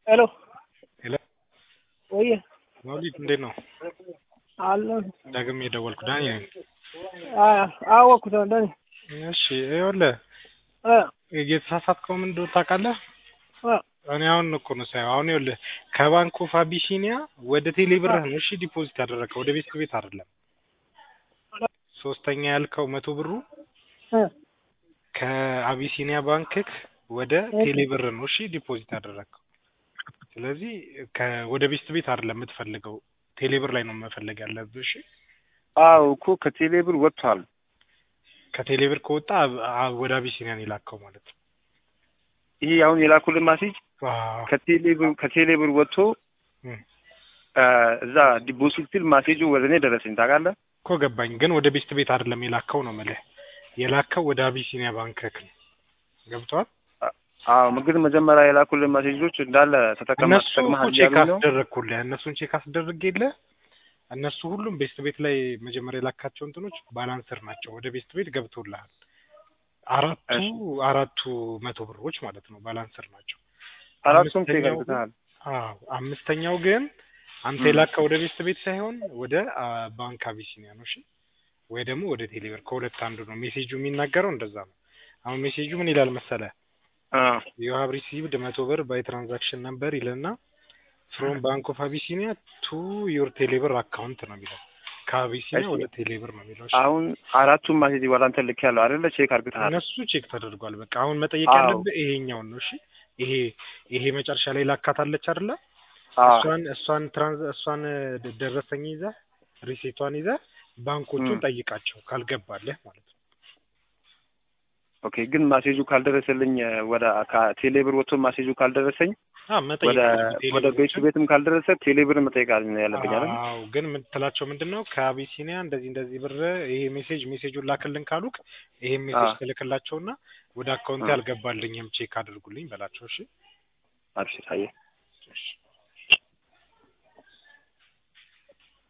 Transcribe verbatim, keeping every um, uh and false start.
Hello. Hello. Oye. Maulit እንዴት ነው? አለ ዳግም የደወልኩ ዳኒ ነኝ። አ አወኩት ዳኒ። እሺ ይኸውልህ አ የተሳሳትከው ምን እንደሆነ ታውቃለህ? አ እኔ አሁን እኮ ነው ሳይሆን አሁን ይኸውልህ ከባንክ ኦፍ አቢሲኒያ ወደ ቴሌ ብር ነው እሺ ዲፖዚት ያደረከው ወደ ቤት ቤት አይደለም። ሶስተኛ ያልከው መቶ ብሩ አ ከአቢሲኒያ ባንክክ ወደ ቴሌ ብር ነው እሺ ዲፖዚት ያደረከው። ስለዚህ ከወደ ቤት ቤት አይደለም የምትፈልገው ቴሌ ብር ላይ ነው መፈለግ ያለብህ። እሺ አው እኮ ከቴሌ ብር ወጥቷል። ከቴሌ ብር ከወጣ ወደ አቢሲኒያ ነው የላከው ማለት ነው። ይሄ አሁን የላኩልን ማሴጅ ከቴሌ ብር ከቴሌ ብር ወጥቶ እዛ ዲፖዚት ሲል ማሴጁ ወደ እኔ ደረሰኝ ታውቃለህ እኮ ገባኝ። ግን ወደ ቤት ቤት አይደለም የላከው ነው ማለት የላከው ወደ አቢሲኒያ ባንክክ ነው። ገብቷል? አዎ ምግብ መጀመሪያ የላኩልን ማሴጆች እንዳለ ተጠቀማ ተጠቅመሃል ቼክ ያሉኝ ነው። አስደረግኩልህ እነሱን ቼክ አስደርግልህ እነሱ ሁሉም ቤስት ቤት ላይ መጀመሪያ የላካቸው እንትኖች ባላንሰር ናቸው። ወደ ቤስት ቤት ገብቶልሃል። አራቱ አራቱ መቶ ብሮች ማለት ነው ባላንሰር ናቸው። አራቱም ቼክ አድርገሃል? አዎ አምስተኛው ግን አንተ የላከው ወደ ቤስት ቤት ሳይሆን ወደ ባንክ አቢሲኒያ ነው። እሺ ወይ ደግሞ ወደ ቴሌብር ከሁለት አንዱ ነው። ሜሴጁ የሚናገረው እንደዛ ነው። አሁን ሜሴጁ ምን ይላል መሰለህ? አዎ you have received መቶ ብር by transaction number ይልና from bank of abyssinia to your ቴሌብር አካውንት ነው የሚለው። ከአቢሲኒያ ወደ ቴሌብር ነው የሚለው። አሁን አራቱም ማሴጅ ወደ አንተ ልኬያለሁ አይደለ? ቼክ አድርገሃል? እነሱ ቼክ ተደርጓል። በቃ አሁን መጠየቅ ያለብህ ይሄኛውን ነው። እሺ ይሄ ይሄ መጨረሻ ላይ ላካታለች አይደለ? እሷን እሷን ትራንስ እሷን ደረሰኝ ይዘህ ሪሲቷን ይዘህ ባንኮቹን ጠይቃቸው ካልገባለህ ማለት ነው። ኦኬ ግን ማሴጁ ካልደረሰልኝ ወደ ቴሌብር ወጥቶ ማሴጁ ካልደረሰኝ አዎ መጠየቅ ወደ ቤት ቤትም ካልደረሰ ቴሌብር መጠየቅ ያለብኝ አይደል? አዎ ግን የምትላቸው ምንድነው ከአቢሲኒያ እንደዚህ እንደዚህ ብር ይሄ ሜሴጅ ሜሴጁን ላክልን ካሉክ ይሄ ሜሴጅ ተልክላቸውና ወደ አካውንት ያልገባልኝም ቼክ አድርጉልኝ በላቸው። እሺ አብሽር አየህ